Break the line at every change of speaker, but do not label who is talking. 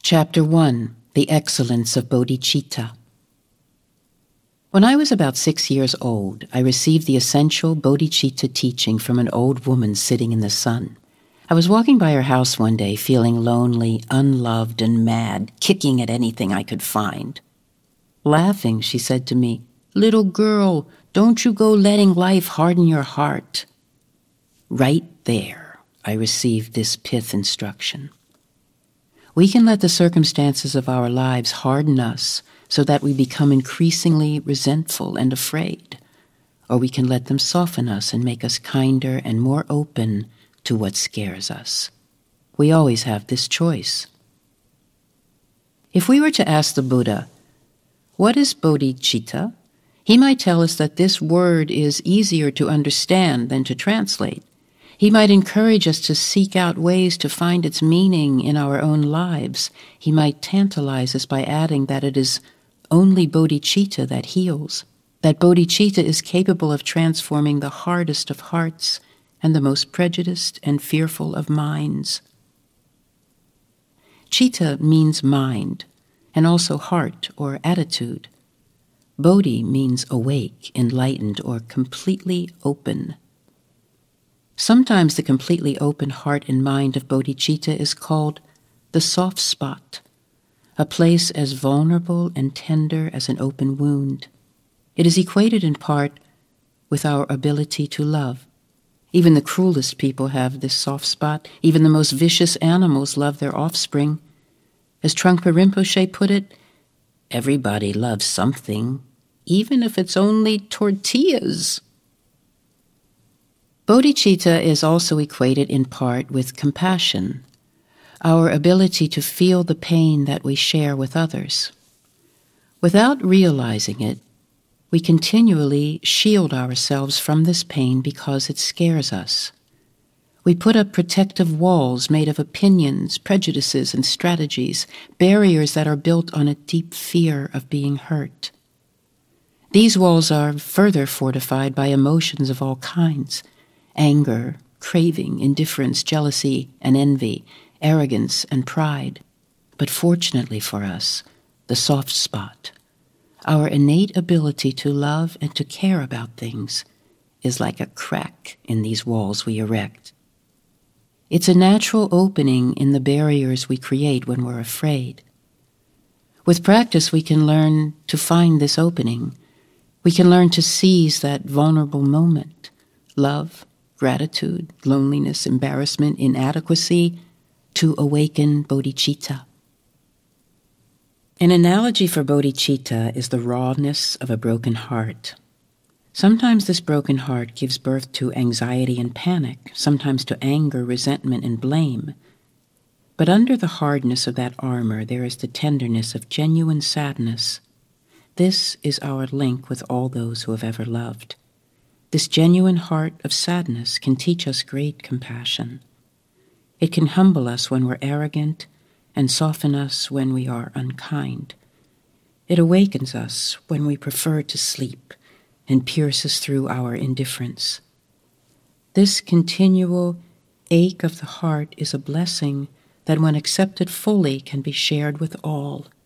Chapter 1. The Excellence of Bodhicitta. When I was about 6 years old, I received the essential bodhicitta teaching from an old woman sitting in the sun. I was walking by her house one day, feeling lonely, unloved, and mad, kicking at anything I could find. Laughing, she said to me, "Little girl, don't you go letting life harden your heart." Right there, I received this pith instruction. We can let the circumstances of our lives harden us so that we become increasingly resentful and afraid, or we can let them soften us and make us kinder and more open to what scares us. We always have this choice. If we were to ask the Buddha, "What is bodhicitta?" he might tell us that this word is easier to understand than to translate. He might encourage us to seek out ways to find its meaning in our own lives. He might tantalize us by adding that it is only bodhicitta that heals, that bodhicitta is capable of transforming the hardest of hearts and the most prejudiced and fearful of minds. Citta means mind, and also heart or attitude. Bodhi means awake, enlightened, or completely open. Sometimes the completely open heart and mind of bodhicitta is called the soft spot, a place as vulnerable and tender as an open wound. It is equated in part with our ability to love. Even the cruelest people have this soft spot. Even the most vicious animals love their offspring. As Trungpa Rinpoche put it, everybody loves something, even if it's only tortillas. Bodhicitta is also equated in part with compassion, our ability to feel the pain that we share with others. Without realizing it, we continually shield ourselves from this pain because it scares us. We put up protective walls made of opinions, prejudices, and strategies, barriers that are built on a deep fear of being hurt. These walls are further fortified by emotions of all kinds: anger, craving, indifference, jealousy, and envy, arrogance, and pride. But fortunately for us, the soft spot, our innate ability to love and to care about things, is like a crack in these walls we erect. It's a natural opening in the barriers we create when we're afraid. With practice, we can learn to find this opening. We can learn to seize that vulnerable moment: love, gratitude, loneliness, embarrassment, inadequacy, to awaken bodhicitta. An analogy for bodhicitta is the rawness of a broken heart. Sometimes this broken heart gives birth to anxiety and panic, sometimes to anger, resentment, and blame. But under the hardness of that armor, there is the tenderness of genuine sadness. This is our link with all those who have ever loved. This genuine heart of sadness can teach us great compassion. It can humble us when we're arrogant and soften us when we are unkind. It awakens us when we prefer to sleep and pierces through our indifference. This continual ache of the heart is a blessing that, when accepted fully, can be shared with all.